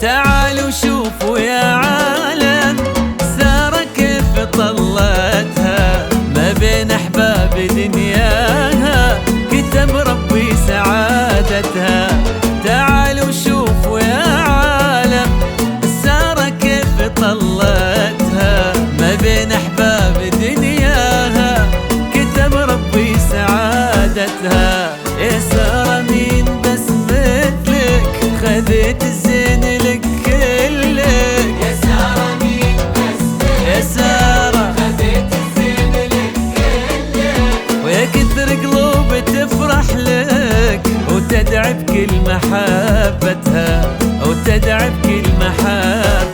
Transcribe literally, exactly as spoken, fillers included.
تعالوا شوفوا يا عالم سارة كيف طلتها ما بين أحباب دنياها، كتب ربي سعادتها. تعالوا شوفوا يا عالم سارة كيف طلتها ما بين أحباب دنياها، كتب ربي سعادتها. يا سارة مين بس مثلك خذيت الزين لك كلك، يا سارة مين بس يا سارة خذيت الزين لك كلك، ويا كثر قلوب تفرح لك وتدعي بكل محبتها، وتدعي بكل محبتها.